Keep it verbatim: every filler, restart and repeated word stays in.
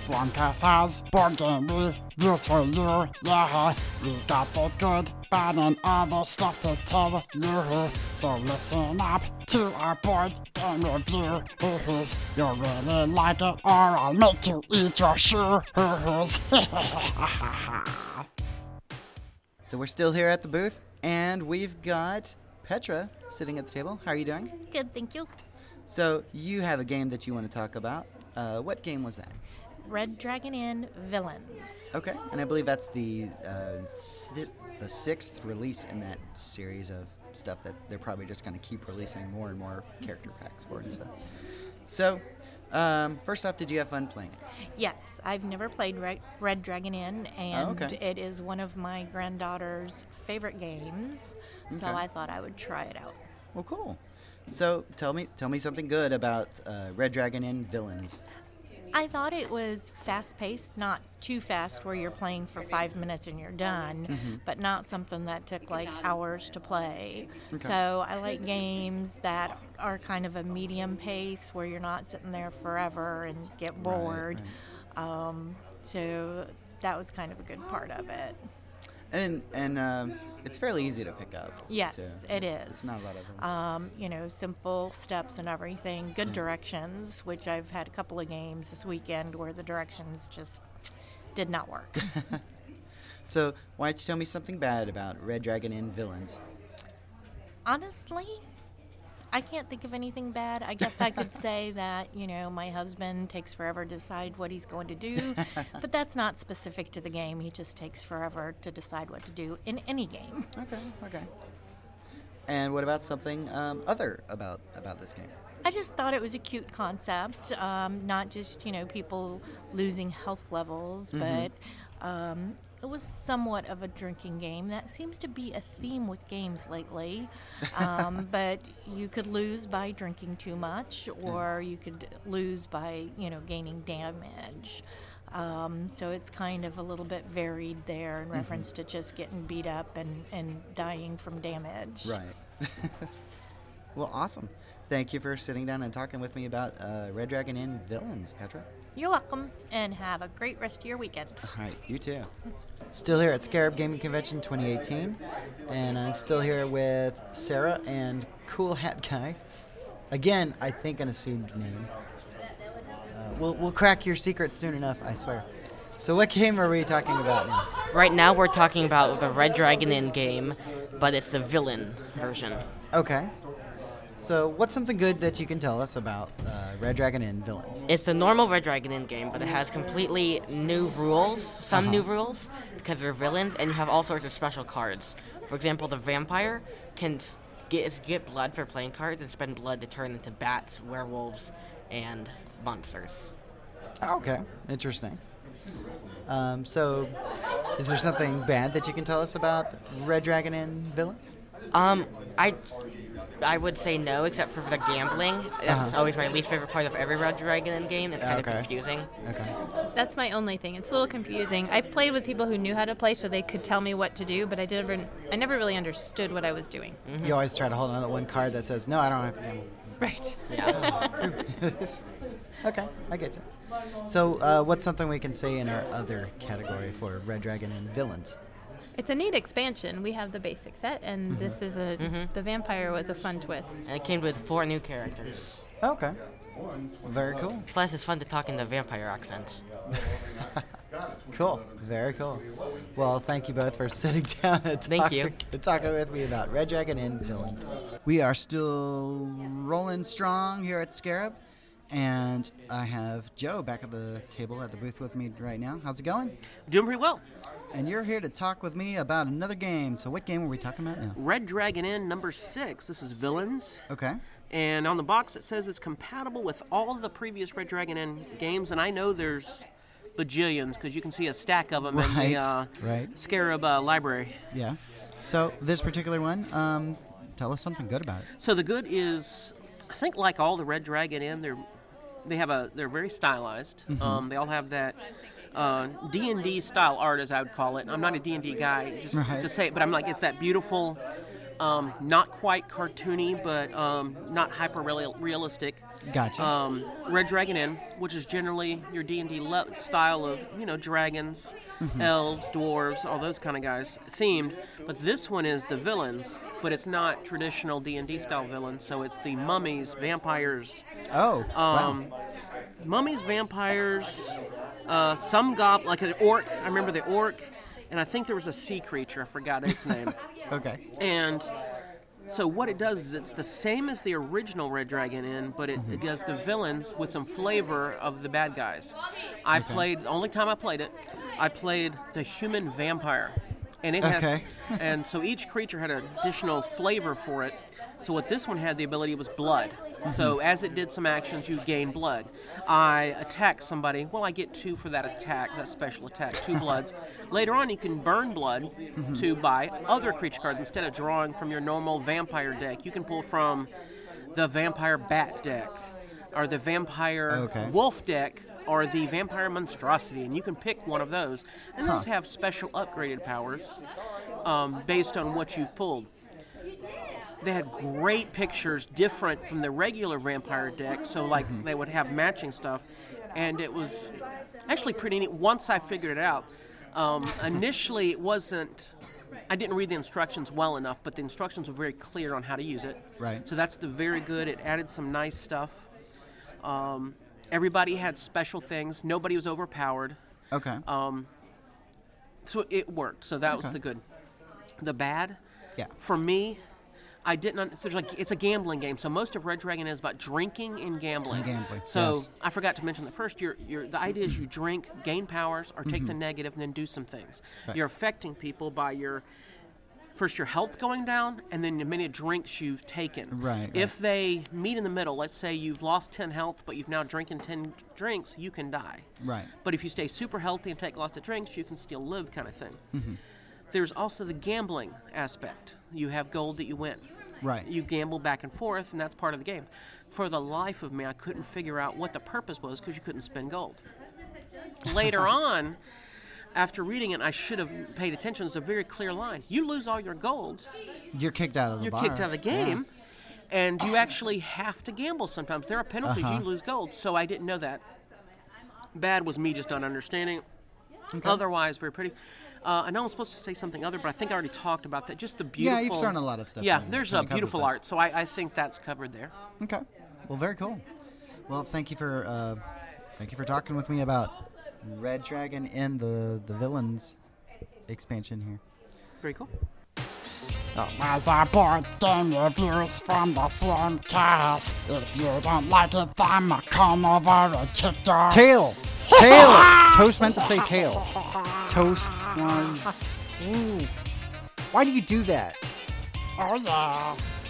Swancast has board game reviews for you, yeah. We got the good, bad, and other stuff to tell you. So listen up to our board game review. You'll really like it, or I'll make you eat your shoes. So we're still here at the booth, and we've got Petra sitting at the table. How are you doing? Good, thank you. So you have a game that you want to talk about. Uh, what game was that? Red Dragon Inn Villains. Okay, and I believe that's the uh, si- the sixth release in that series of stuff that they're probably just going to keep releasing more and more character packs for and stuff. So, um, first off, did you have fun playing it? Yes, I've never played Red, Red Dragon Inn, and Oh, okay. it is one of my granddaughter's favorite games, so Okay. I thought I would try it out. Well, cool. So tell me, tell me something good about uh, Red Dragon Inn Villains. I thought it was fast-paced, not too fast where you're playing for five minutes and you're done, Mm-hmm. but not something that took like hours to play. Okay. So I like games that are kind of a medium pace where you're not sitting there forever and get bored. Um, so that was kind of a good part of it. And and um, it's fairly easy to pick up. Yes, too. it It's- is. It's not a lot of them. Um, you know, simple steps and everything. Good directions, which I've had a couple of games this weekend where the directions just did not work. So why don't you tell me something bad about Red Dragon Inn Villains? Honestly, I can't think of anything bad. I guess I could say that, you know, my husband takes forever to decide what he's going to do, but that's not specific to the game. He just takes forever to decide what to do in any game. Okay, okay. And what about something um, other about about this game? I just thought it was a cute concept, um, not just, you know, people losing health levels, but um, it was somewhat of a drinking game. That seems to be a theme with games lately. Um, but you could lose by drinking too much, or you could lose by, you know, gaining damage. Um, so it's kind of a little bit varied there in reference to just getting beat up and, and dying from damage. Right. Well, awesome. Thank you for sitting down and talking with me about uh, Red Dragon Inn Villains, Petra. You're welcome, and have a great rest of your weekend. All right, you too. Still here at Scarab Gaming Convention twenty eighteen, and I'm still here with Sarah and Cool Hat Guy. Again, I think an assumed name. Uh, we'll we'll crack your secret soon enough, I swear. So what game are we talking about now? Right now we're talking about the Red Dragon Inn game, but it's the villain version. Okay. So what's something good that you can tell us about uh, Red Dragon Inn Villains? It's the normal Red Dragon Inn game, but it has completely new rules, some Uh-huh. new rules, because they're villains, and you have all sorts of special cards. For example, the vampire can s- get, get blood for playing cards and spend blood to turn into bats, werewolves, and monsters. Okay, interesting. Um, so, is there something bad that you can tell us about Red Dragon Inn Villains? Um, I, I would say no, except for the gambling. That's Uh-huh. always my least favorite part of every Red Dragon Inn game. It's kind Okay. of confusing. Okay. That's my only thing. It's a little confusing. I played with people who knew how to play, so they could tell me what to do, but I never, I never really understood what I was doing. You always try to hold on to that one card that says, no, I don't have to gamble. Right. Yeah. Okay, I get you. So, uh, what's something we can say in our other category for Red Dragon Inn Villains? It's a neat expansion. We have the basic set, and this is a. The vampire was a fun twist. And it came with four new characters. Okay. Very cool. Plus, it's fun to talk in the vampire accent. Cool. Very cool. Well, thank you both for sitting down and Thank talking, you. and talking with me about Red Dragon Inn Villains. We are still rolling strong here at Scarab, and I have Joe back at the table at the booth with me right now. How's it going? Doing pretty well. And you're here to talk with me about another game. So what game are we talking about now? Red Dragon Inn number six. This is Villains. Okay. And on the box it says it's compatible with all the previous Red Dragon Inn games. And I know there's bajillions because you can see a stack of them in Right, the uh, right. Scarab uh, library. Yeah. So this particular one, um, tell us something good about it. So the good is, I think like all the Red Dragon Inn, they're they have a they're very stylized. Mm-hmm. Um, they all have that uh, D and D style art, as I would call it. I'm not a D and D guy, just Right. to say it, but I'm like it's that beautiful, um, not quite cartoony, but um, not hyper realistic Gotcha. Um, Red Dragon Inn, which is generally your D and D le- style of, you know, dragons, Mm-hmm. elves, dwarves, all those kind of guys, themed. But this one is the villains, but it's not traditional D and D style villains. So it's the mummies, vampires, oh, wow. um, mummies, vampires, uh, some gob like an orc. I remember the orc, and I think there was a sea creature. I forgot its name. Okay. And so what it does is it's the same as the original Red Dragon Inn, but it, Mm-hmm. it does the villains with some flavor of the bad guys. I played, the only time I played it, I played the human vampire. And it has, Okay. and so each creature had an additional flavor for it. So what this one had the ability was blood. So as it did some actions, you gain blood. I attack somebody. Well, I get two for that attack, that special attack, two bloods. Later on, you can burn blood to buy other creature cards instead of drawing from your normal vampire deck. You can pull from the vampire bat deck, or the vampire Okay. wolf deck, or the vampire monstrosity, and you can pick one of those. And those Huh. have special upgraded powers um, based on what you've pulled. They had great pictures, different from the regular vampire deck, so like they would have matching stuff, and it was actually pretty neat once I figured it out. Um, initially, it wasn't, I didn't read the instructions well enough, but the instructions were very clear on how to use it. Right. So that's the very good. It added some nice stuff. Um, everybody had special things. Nobody was overpowered. Okay. Um, so it worked. So that was Okay. the good. The bad, yeah. for me, I didn't. un- There's like it's a gambling game. So most of Red Dragon is about drinking and gambling. And gambling, So yes. I forgot to mention that first. You're, you're, the idea is you drink, gain powers, or take the negative, and then do some things. Mm-hmm. Right. You're affecting people by your first your health going down, and then the many drinks you've taken. Right, If they meet in the middle, let's say you've lost ten health, but you've now drinking ten drinks, you can die. Right. But if you stay super healthy and take lots of drinks, you can still live, kind of thing. Mm-hmm. There's also the gambling aspect. You have gold that you win. Right. You gamble back and forth, and that's part of the game. For the life of me, I couldn't figure out what the purpose was because you couldn't spend gold. Later on, after reading it, I should have paid attention. There's a very clear line. You lose all your gold, You're kicked out of the you're bar. kicked out of the game, and you actually have to gamble sometimes. There are penalties. Uh-huh. You lose gold, so I didn't know that. Bad was me just not understanding. Okay. Otherwise, very pretty. Uh, I know I'm supposed to say something other, but I think I already talked about that. Just the beautiful. Yeah, you've thrown a lot of stuff Yeah, in. there's Kinda a covers beautiful that. art, so I, I think that's covered there. Okay. Well, very cool. Well, thank you for uh, thank you for talking with me about Red Dragon and the the villains expansion here. Very cool. Those are board game reviews from the Swarmcast. If you don't like it, then come over and kick your Tail. Tail. Toast meant to say tail. Toast. Um, ooh. Why do you do that? Oh yeah.